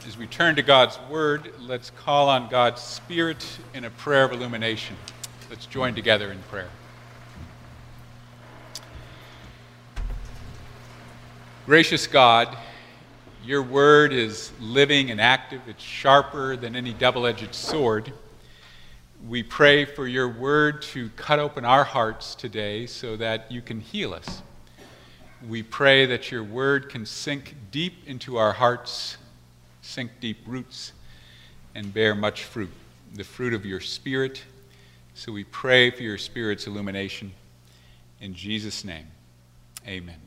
As we turn to God's Word, let's call on God's Spirit in a prayer of illumination. Let's join together in prayer. Gracious God, your Word is living and active. It's sharper than any double-edged sword. We pray for your Word to cut open our hearts today so that you can heal us. We pray that your Word can sink deep into our hearts, sink deep roots, and bear much fruit, the fruit of your Spirit. So we pray for your Spirit's illumination. In Jesus' name, amen.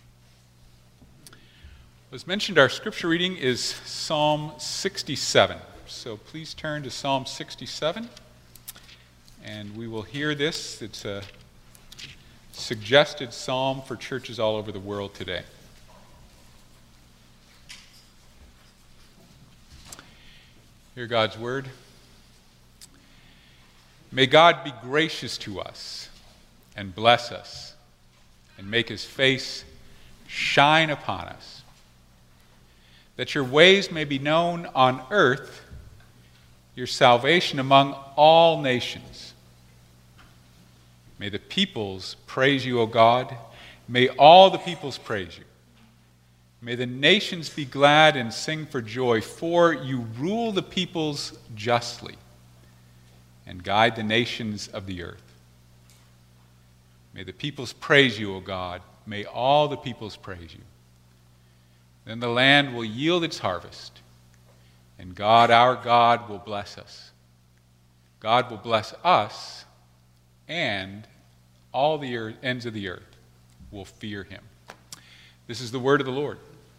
As mentioned, our scripture reading is Psalm 67. So please turn to Psalm 67, and we will hear this. It's a suggested psalm for churches all over the world today. Hear God's word. May God be gracious to us and bless us and make his face shine upon us, that your ways may be known on earth, your salvation among all nations. May the peoples praise you, O God. May all the peoples praise you. May the nations be glad and sing for joy, for you rule the peoples justly and guide the nations of the earth. May the peoples praise you, O God. May all the peoples praise you. Then the land will yield its harvest, and God, our God, will bless us. God will bless us, and all the ends of the earth will fear him. This is the word of the Lord.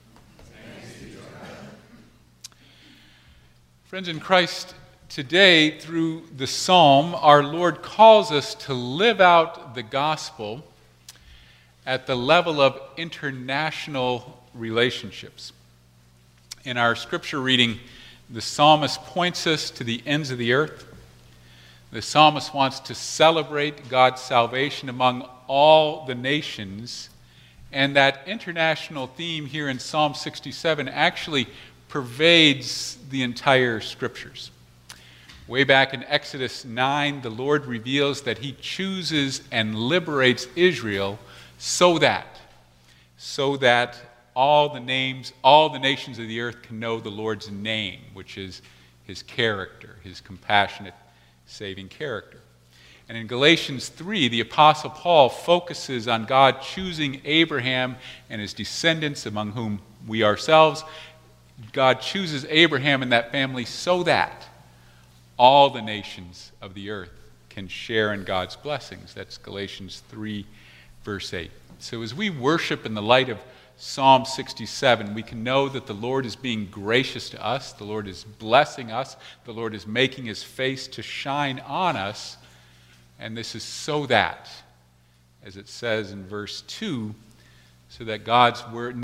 Friends in Christ, today through the psalm, our Lord calls us to live out the gospel at the level of international relationships. In our scripture reading, the psalmist points us to the ends of the earth. The psalmist wants to celebrate God's salvation among all the nations, and that international theme here in Psalm 67 actually pervades the entire scriptures. Way back in Exodus 9, the Lord reveals that he chooses and liberates Israel so that all the nations of the earth can know the Lord's name, which is his character, his compassionate, saving character. And in Galatians 3, the Apostle Paul focuses on God choosing Abraham and his descendants, among whom we ourselves. God chooses Abraham and that family so that all the nations of the earth can share in God's blessings. That's Galatians 3, verse 8. So as we worship in the light of Psalm 67, we can know that the Lord is being gracious to us, the Lord is blessing us, the Lord is making his face to shine on us, and this is so that, as it says in verse 2, so that God's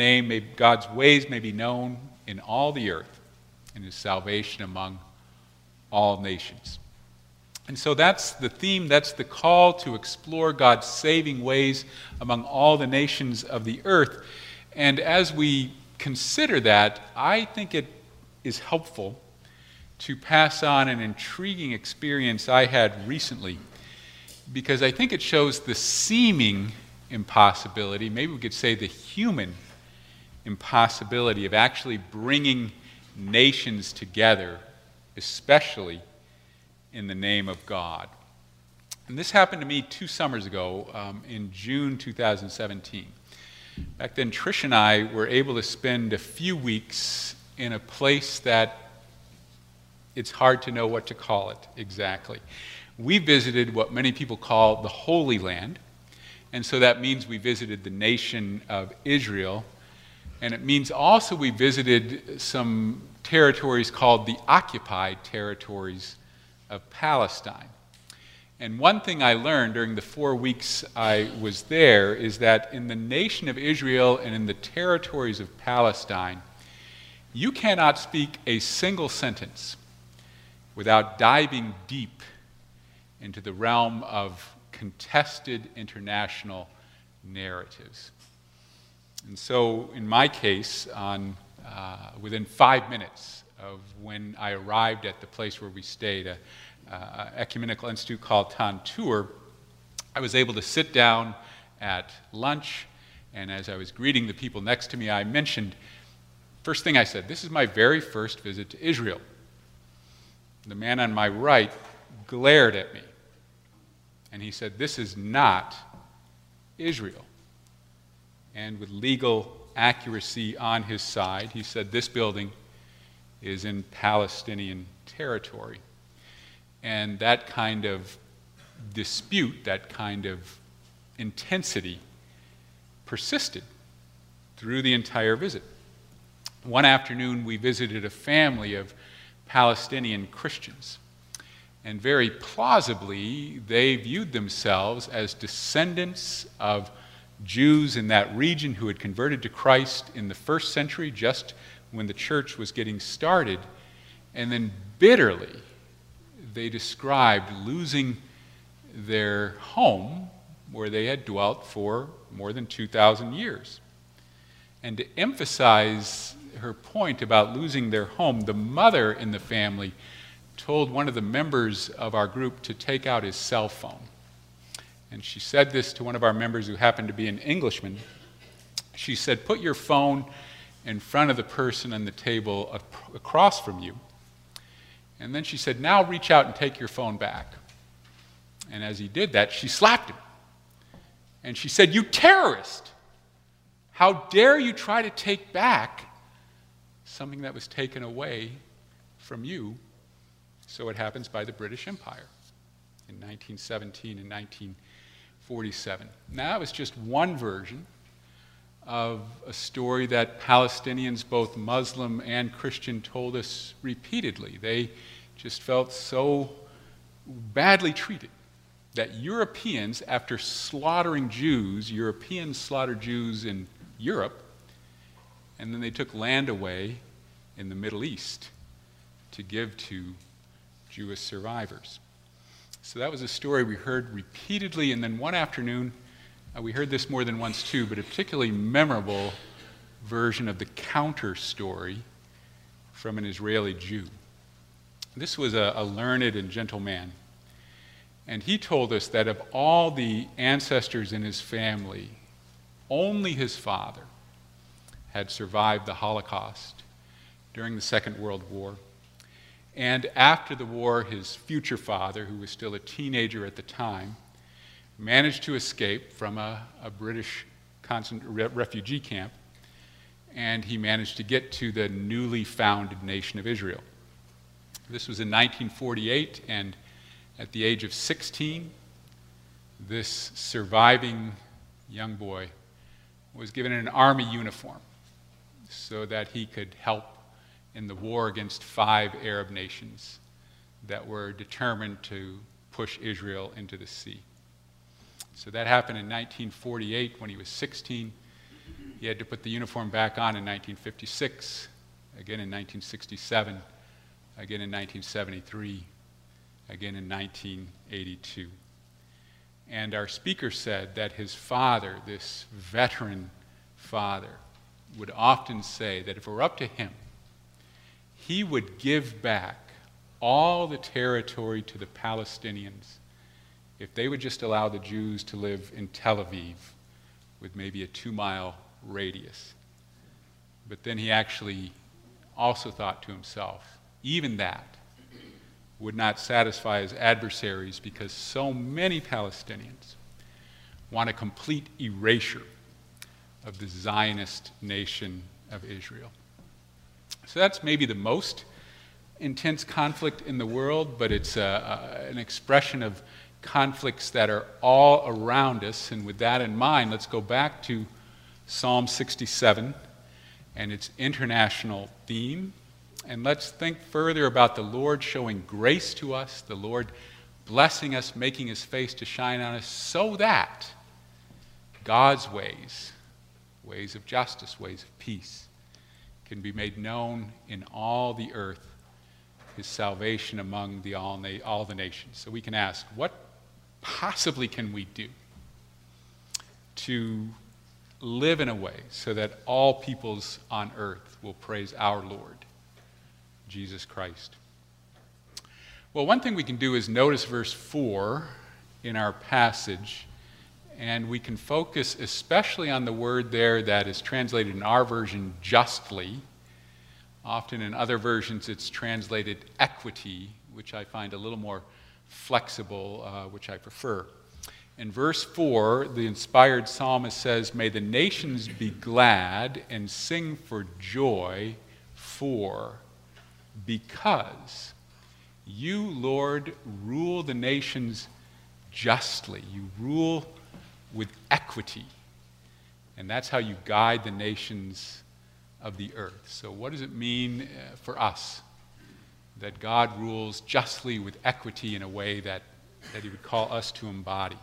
ways may be known in all the earth, and his salvation among all nations. And so that's the theme, that's the call to explore God's saving ways among all the nations of the earth. And as we consider that, I think it is helpful to pass on an intriguing experience I had recently, because I think it shows the seeming impossibility, maybe we could say the human impossibility of actually bringing nations together, especially in the name of God. And this happened to me 2 summers ago in June 2017. Back then, Trish and I were able to spend a few weeks in a place that it's hard to know what to call it exactly. We visited what many people call the Holy Land, and so that means we visited the nation of Israel, and it means also we visited some territories called the occupied territories of Palestine. And one thing I learned during the 4 weeks I was there is that in the nation of Israel and in the territories of Palestine, you cannot speak a single sentence without diving deep into the realm of contested international narratives. And so, in my case, within 5 minutes of when I arrived at the place where we stayed, an ecumenical institute called Tantur. I was able to sit down at lunch, and as I was greeting the people next to me, I mentioned, first thing I said, this is my very first visit to Israel. The man on my right glared at me, and he said, this is not Israel. And with legal accuracy on his side, he said, this building is in Palestinian territory. And that kind of dispute, that kind of intensity persisted through the entire visit. One afternoon, we visited a family of Palestinian Christians. And very plausibly, they viewed themselves as descendants of Jews in that region who had converted to Christ in the first century, just when the church was getting started. And then bitterly, they described losing their home where they had dwelt for more than 2,000 years. And to emphasize her point about losing their home, the mother in the family told one of the members of our group to take out his cell phone. And she said this to one of our members who happened to be an Englishman. She said, put your phone in front of the person on the table across from you. And then she said, now reach out and take your phone back. And as he did that, she slapped him. And she said, you terrorist! How dare you try to take back something that was taken away from you? So it happens by the British Empire in 1917 and 1947. Now, that was just one version of a story that Palestinians, both Muslim and Christian, told us repeatedly. They just felt so badly treated that Europeans, after slaughtering Jews, Europeans slaughtered Jews in Europe, and then they took land away in the Middle East to give to Jewish survivors. So that was a story we heard repeatedly, and then one afternoon, we heard this more than once too, but a particularly memorable version of the counter story from an Israeli Jew. This was a learned and gentle man, and he told us that of all the ancestors in his family, only his father had survived the Holocaust during the Second World War. And after the war, his future father, who was still a teenager at the time, managed to escape from a British refugee camp, and he managed to get to the newly founded nation of Israel. This was in 1948, and at the age of 16, this surviving young boy was given an army uniform so that he could help in the war against 5 Arab nations that were determined to push Israel into the sea. So that happened in 1948 when he was 16. He had to put the uniform back on in 1956, again in 1967, again in 1973, again in 1982. And our speaker said that his father, this veteran father, would often say that if it were up to him, he would give back all the territory to the Palestinians if they would just allow the Jews to live in Tel Aviv with maybe a 2-mile radius. But then he actually also thought to himself, even that would not satisfy his adversaries because so many Palestinians want a complete erasure of the Zionist nation of Israel. So that's maybe the most intense conflict in the world, but it's an expression of conflicts that are all around us. And with that in mind, let's go back to Psalm 67 and its international theme. And let's think further about the Lord showing grace to us, the Lord blessing us, making his face to shine on us, so that God's ways, ways of justice, ways of peace, can be made known in all the earth, his salvation among all the nations. So we can ask, what possibly can we do to live in a way so that all peoples on earth will praise our Lord, Jesus Christ. Well, one thing we can do is notice verse 4 in our passage, and we can focus especially on the word there that is translated in our version justly. Often in other versions it's translated equity, which I find a little more flexible, which I prefer. In verse 4, the inspired psalmist says, "May the nations be glad and sing for joy, because you, Lord, rule the nations justly." You rule with equity. And that's how you guide the nations of the earth. So what does it mean for us that God rules justly with equity in a way that he would call us to embody?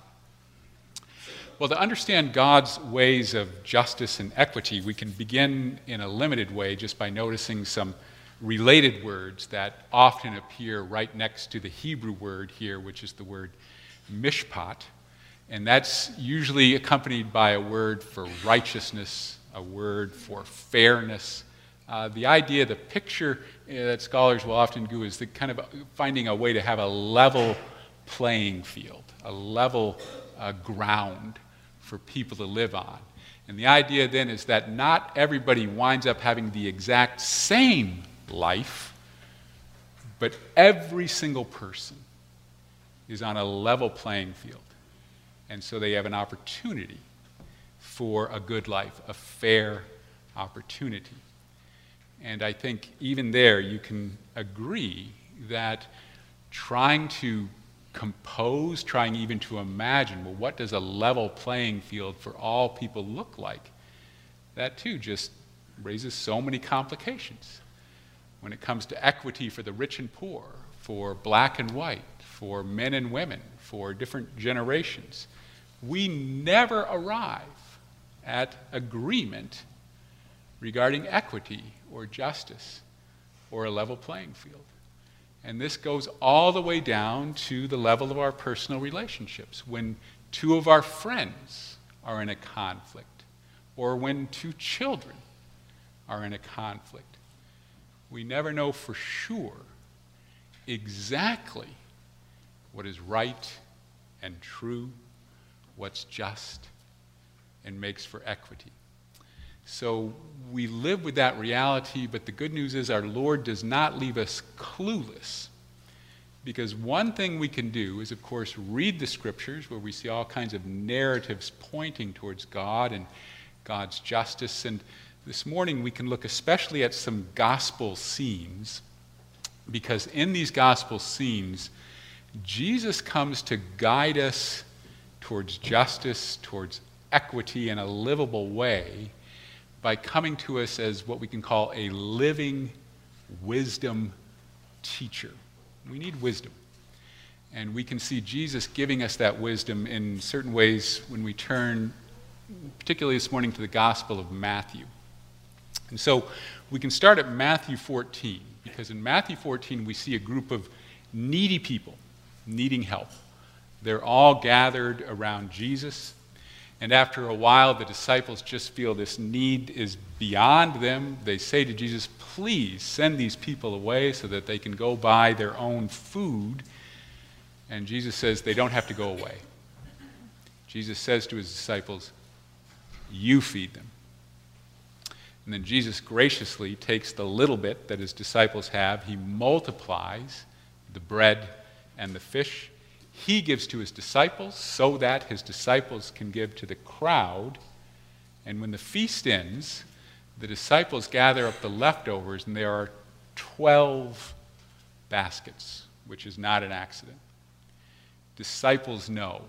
Well, to understand God's ways of justice and equity, we can begin in a limited way just by noticing some related words that often appear right next to the Hebrew word here, which is the word mishpat. And that's usually accompanied by a word for righteousness, a word for fairness. The idea, the picture that scholars will often do is the kind of finding a way to have a level playing field, a level ground for people to live on. And the idea then is that not everybody winds up having the exact same life, but every single person is on a level playing field. And so they have an opportunity for a good life, a fair opportunity. And I think even there you can agree that trying to compose, trying even to imagine, well, what does a level playing field for all people look like? That too just raises so many complications. When it comes to equity for the rich and poor, for black and white, for men and women, for different generations, we never arrive at agreement regarding equity or justice or a level playing field. And this goes all the way down to the level of our personal relationships. When two of our friends are in a conflict, or when two children are in a conflict, we never know for sure exactly what is right and true, what's just, and makes for equity. So we live with that reality, but the good news is our Lord does not leave us clueless. Because one thing we can do is, of course, read the Scriptures, where we see all kinds of narratives pointing towards God and God's justice. And this morning we can look especially at some gospel scenes, because in these gospel scenes, Jesus comes to guide us towards justice, towards equity in a livable way, by coming to us as what we can call a living wisdom teacher. We need wisdom. And we can see Jesus giving us that wisdom in certain ways when we turn, particularly this morning, to the Gospel of Matthew. And so we can start at Matthew 14, because in Matthew 14 we see a group of needy people needing help. They're all gathered around Jesus. And after a while, the disciples just feel this need is beyond them. They say to Jesus, "Please send these people away so that they can go buy their own food." And Jesus says they don't have to go away. Jesus says to his disciples, "You feed them." And then Jesus graciously takes the little bit that his disciples have. He multiplies the bread and the fish. He gives to his disciples so that his disciples can give to the crowd. And when the feast ends, the disciples gather up the leftovers, and there are 12 baskets, which is not an accident. Disciples know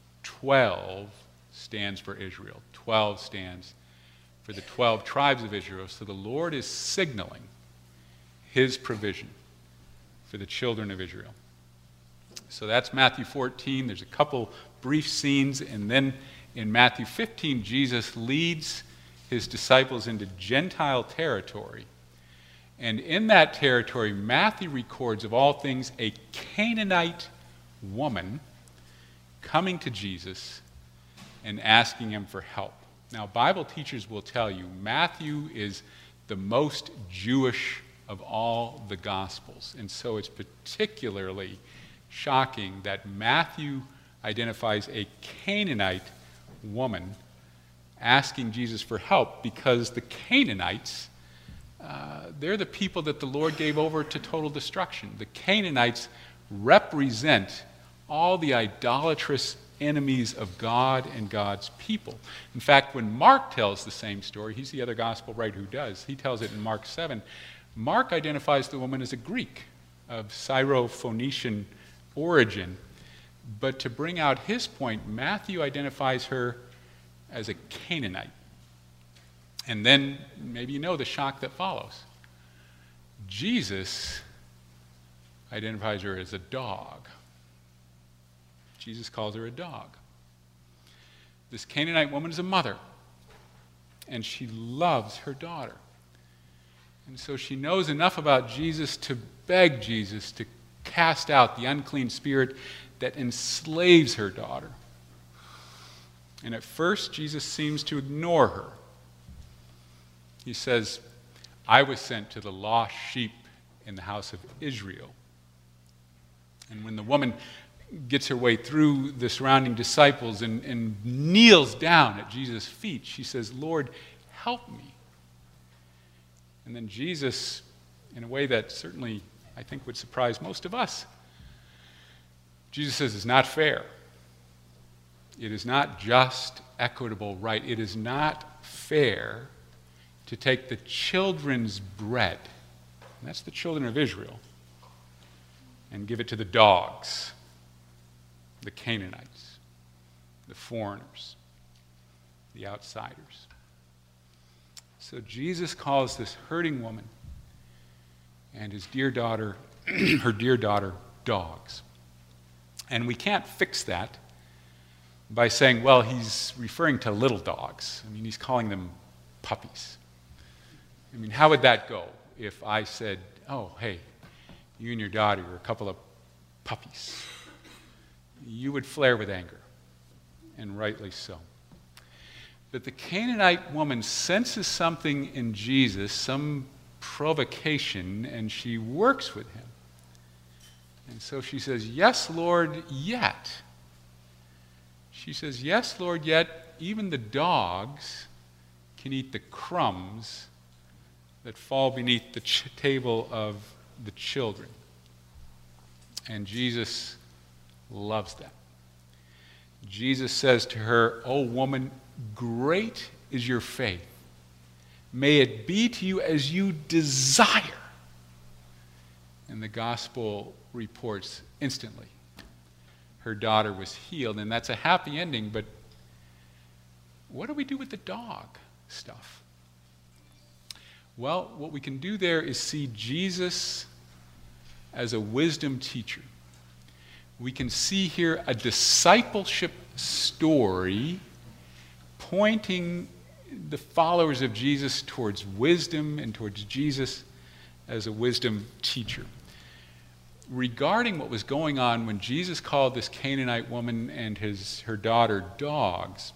12 stands for Israel. 12 stands for the 12 tribes of Israel. So the Lord is signaling his provision for the children of Israel. So that's Matthew 14. There's a couple brief scenes, and then in Matthew 15, Jesus leads his disciples into Gentile territory. And in that territory, Matthew records, of all things, a Canaanite woman coming to Jesus and asking him for help. Now, Bible teachers will tell you Matthew is the most Jewish of all the Gospels. And so it's particularly shocking that Matthew identifies a Canaanite woman asking Jesus for help, because the Canaanites, they're the people that the Lord gave over to total destruction. The Canaanites represent all the idolatrous enemies of God and God's people. In fact, when Mark tells the same story, he's the other gospel writer who does, he tells it in Mark 7, Mark identifies the woman as a Greek of Syro-Phoenician origin, but to bring out his point, Matthew identifies her as a Canaanite. And then, maybe you know the shock that follows. Jesus identifies her as a dog. Jesus calls her a dog. This Canaanite woman is a mother, and she loves her daughter. And so she knows enough about Jesus to beg Jesus to cast out the unclean spirit that enslaves her daughter. And at first, Jesus seems to ignore her. He says, I was sent to the lost sheep in the house of Israel. And when the woman gets her way through the surrounding disciples and kneels down at Jesus' feet, she says, Lord, help me. And then Jesus, in a way that certainly I think would surprise most of us, Jesus says, it's not fair. It is not just, equitable, right. It is not fair to take the children's bread, and that's the children of Israel, and give it to the dogs, the Canaanites, the foreigners, the outsiders. So Jesus calls this hurting woman and his dear daughter, her dear daughter, dogs. And we can't fix that by saying, well, he's referring to little dogs. I mean, he's calling them puppies. I mean, how would that go if I said, oh, hey, you and your daughter are a couple of puppies? You would flare with anger, and rightly so. But the Canaanite woman senses something in Jesus, some provocation, and she works with him. And so she says, yes, Lord, yet. She says, yes, Lord, yet even the dogs can eat the crumbs that fall beneath the table of the children. And Jesus loves that. Jesus says to her, "O woman, great is your faith. May it be to you as you desire." And the gospel reports instantly her daughter was healed, and that's a happy ending, but what do we do with the dog stuff? Well, what we can do there is see Jesus as a wisdom teacher. We can see here a discipleship story pointing the followers of Jesus towards wisdom and towards Jesus as a wisdom teacher. Regarding what was going on when Jesus called this Canaanite woman and her daughter dogs,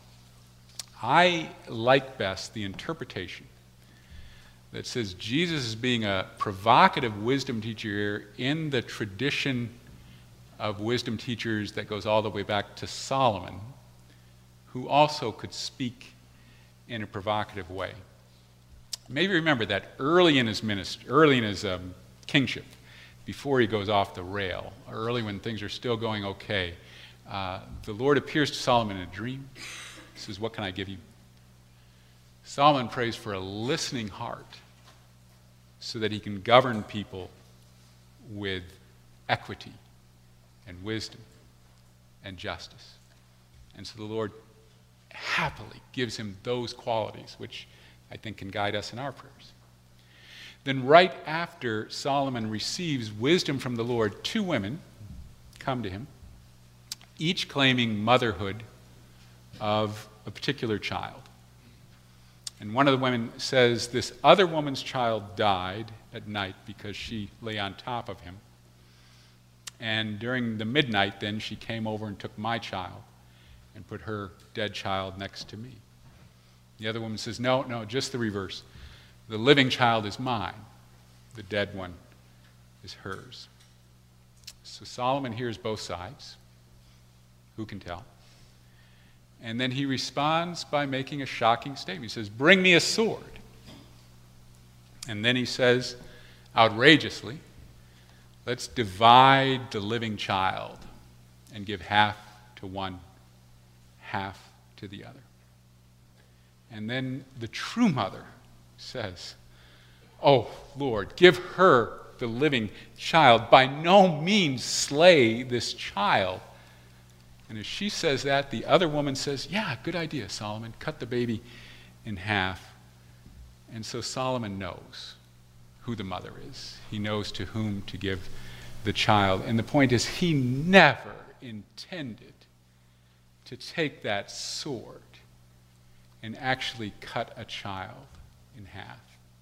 I like best the interpretation that says Jesus is being a provocative wisdom teacher in the tradition of wisdom teachers that goes all the way back to Solomon, who also could speak in a provocative way. Maybe remember that early in his ministry, early in his kingship, before he goes off the rail, early when things are still going okay, the Lord appears to Solomon in a dream. He says, "What can I give you?" Solomon prays for a listening heart so that he can govern people with equity and wisdom and justice. And so the Lord happily gives him those qualities, which I think can guide us in our prayers. Then right after Solomon receives wisdom from the Lord, two women come to him, each claiming motherhood of a particular child. And one of the women says, this other woman's child died at night because she lay on top of him. And during the midnight, then, she came over and took my child and put her dead child next to me. The other woman says, no, just the reverse. The living child is mine. the dead one is hers. So Solomon hears both sides. Who can tell? And then he responds by making a shocking statement. He says, "Bring me a sword." And then he says, outrageously, "Let's divide the living child and give half to one, half to the other." And then the true mother says, "Oh, Lord, give her the living child. By no means slay this child." And as she says that, the other woman says, "Yeah, good idea, Solomon. Cut the baby in half." And so Solomon knows who the mother is. He knows to whom to give the child. And the point is, he never intended to take that sword and actually cut a child in half.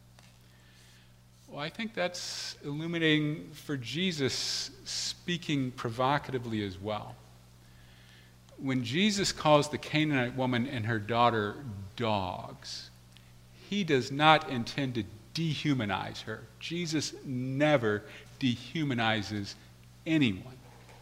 Well, I think that's illuminating for Jesus, speaking provocatively as well. When Jesus calls the Canaanite woman and her daughter dogs, he does not intend to dehumanize her. Jesus never dehumanizes anyone.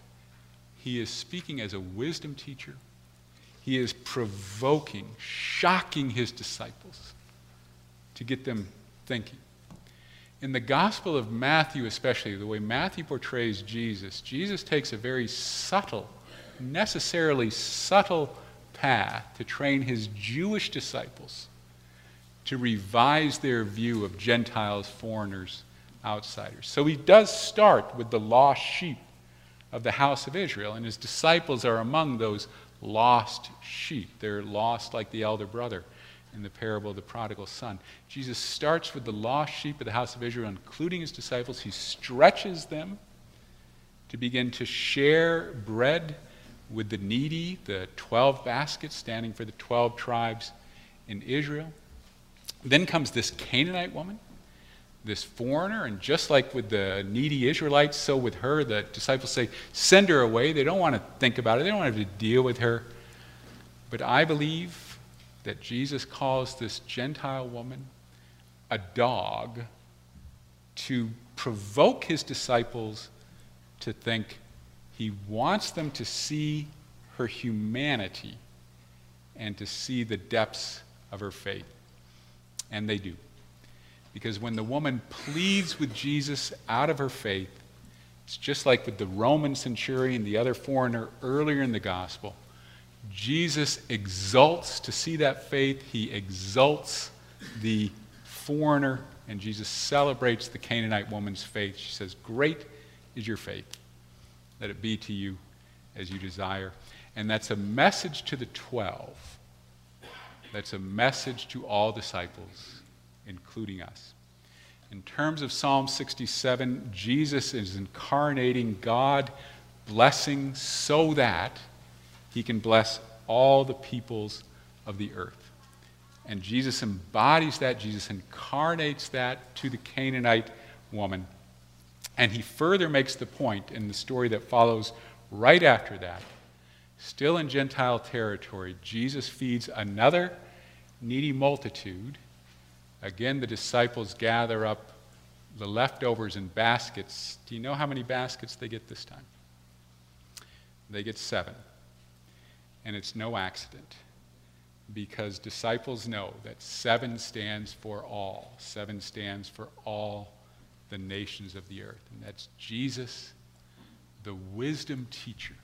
He is speaking as a wisdom teacher. He is provoking, shocking his disciples to get them thinking. In the Gospel of Matthew especially, the way Matthew portrays Jesus, Jesus takes a very subtle, necessarily subtle path to train his Jewish disciples to revise their view of Gentiles, foreigners, outsiders. So he does start with the lost sheep of the house of Israel, and his disciples are among those lost sheep. They're lost like the elder brother in the parable of the prodigal son. Jesus starts with the lost sheep of the house of Israel, including his disciples. He stretches them to begin to share bread with the needy, the 12 baskets standing for the 12 tribes in Israel. Then comes this Canaanite woman, this foreigner, and just like with the needy Israelites, so with her, the disciples say, "Send her away." They don't want to think about it. They don't want to have to deal with her. But I believe that Jesus calls this Gentile woman a dog to provoke his disciples to think. He wants them to see her humanity and to see the depths of her faith. And they do. Because when the woman pleads with Jesus out of her faith, it's just like with the Roman centurion, the other foreigner earlier in the gospel. Jesus exults to see that faith. He exults the foreigner, and Jesus celebrates the Canaanite woman's faith. She says, "Great is your faith. Let it be to you as you desire." And that's a message to the 12. That's a message to all disciples, including us. In terms of Psalm 67, Jesus is incarnating God blessing so that he can bless all the peoples of the earth. And Jesus embodies that. Jesus incarnates that to the Canaanite woman. And he further makes the point in the story that follows right after that. Still in Gentile territory, Jesus feeds another needy multitude. Again, the disciples gather up the leftovers in baskets. Do you know how many baskets they get this time? They get 7. And it's no accident, because disciples know that 7 stands for all. 7 stands for all the nations of the earth. And that's Jesus, the wisdom teacher,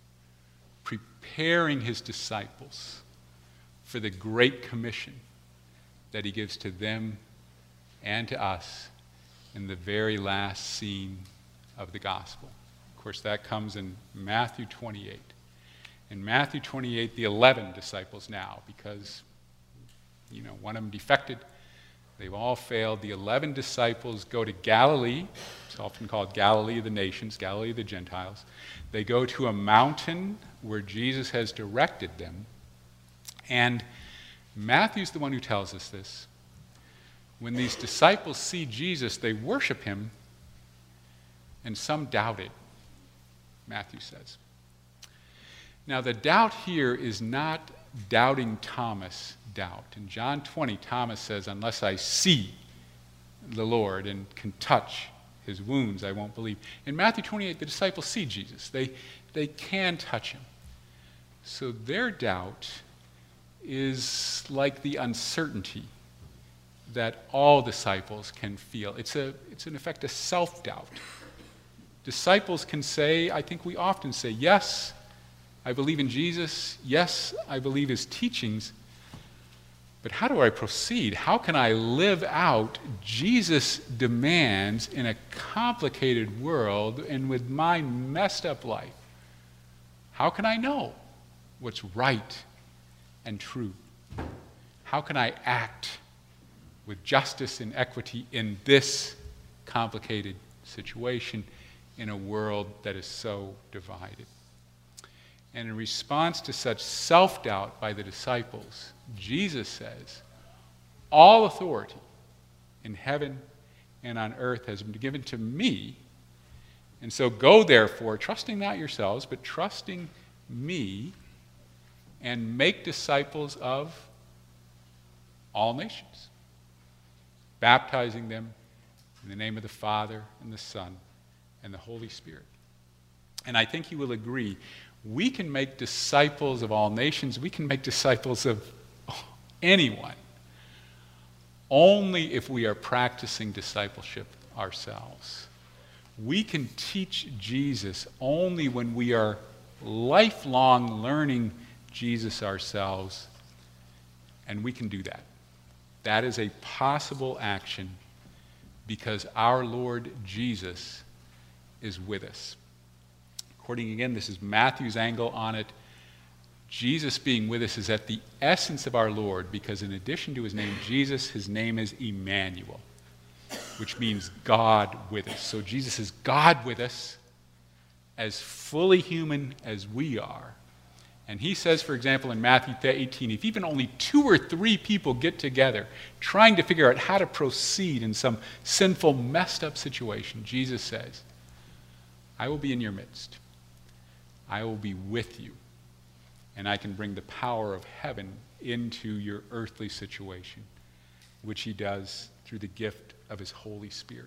preparing his disciples for the great commission that he gives to them and to us in the very last scene of the gospel. Of course, that comes in Matthew 28. In Matthew 28, the 11 disciples now, because, one of them defected, they've all failed. The 11 disciples go to Galilee. It's often called Galilee of the nations, Galilee of the Gentiles. They go to a mountain where Jesus has directed them. And Matthew's the one who tells us this. When these disciples see Jesus, they worship him, and some doubted, Matthew says. Now, the doubt here is not doubting Thomas doubt. In John 20, Thomas says, unless I see the Lord and can touch his wounds, I won't believe. In Matthew 28, the disciples see Jesus. They can touch him. So their doubt is like the uncertainty that all disciples can feel. It's in effect a self-doubt. Disciples can say, I think we often say, yes, I believe in Jesus. Yes, I believe his teachings. But how do I proceed? How can I live out Jesus' demands in a complicated world and with my messed up life? How can I know what's right and true? How can I act with justice and equity in this complicated situation in a world that is so divided? And in response to such self-doubt by the disciples, Jesus says, all authority in heaven and on earth has been given to me. And so go therefore, trusting not yourselves, but trusting me, and make disciples of all nations, baptizing them in the name of the Father and the Son and the Holy Spirit. And I think you will agree, we can make disciples of all nations, we can make disciples of anyone, only if we are practicing discipleship ourselves. We can teach Jesus only when we are lifelong learning Jesus ourselves, and we can do that. That is a possible action because our Lord Jesus is with us. According again, this is Matthew's angle on it. Jesus being with us is at the essence of our Lord because in addition to his name Jesus, his name is Emmanuel, which means God with us. So Jesus is God with us, as fully human as we are. And he says, for example, in Matthew 18, if even only 2 or 3 people get together trying to figure out how to proceed in some sinful, messed up situation, Jesus says, I will be in your midst. I will be with you. And I can bring the power of heaven into your earthly situation, which he does through the gift of his Holy Spirit.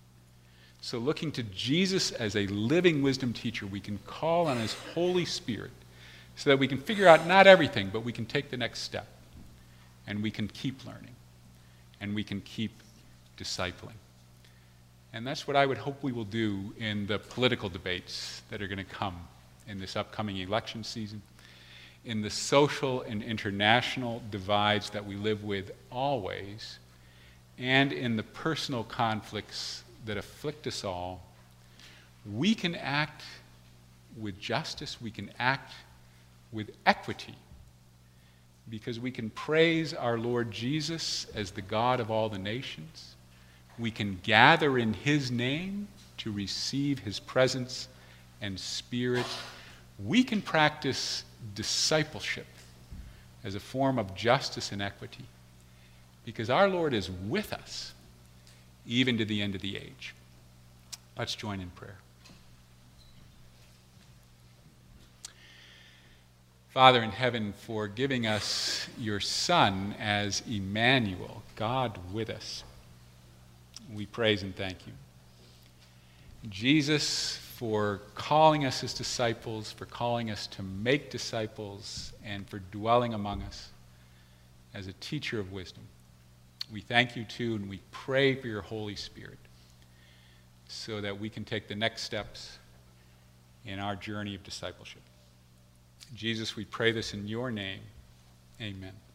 So looking to Jesus as a living wisdom teacher, we can call on his Holy Spirit so that we can figure out not everything, but we can take the next step. And we can keep learning. And we can keep discipling. And that's what I would hope we will do in the political debates that are going to come in this upcoming election season, in the social and international divides that we live with always, and in the personal conflicts that afflict us all. We can act with justice, we can act with equity, because we can praise our Lord Jesus as the God of all the nations. We can gather in his name to receive his presence and spirit. We can practice discipleship as a form of justice and equity, because our Lord is with us even to the end of the age. Let's join in prayer. Father in heaven, for giving us your Son as Emmanuel, God with us, we praise and thank you. Jesus, for calling us as disciples, for calling us to make disciples, and for dwelling among us as a teacher of wisdom. We thank you too, and we pray for your Holy Spirit so that we can take the next steps in our journey of discipleship. Jesus, we pray this in your name. Amen.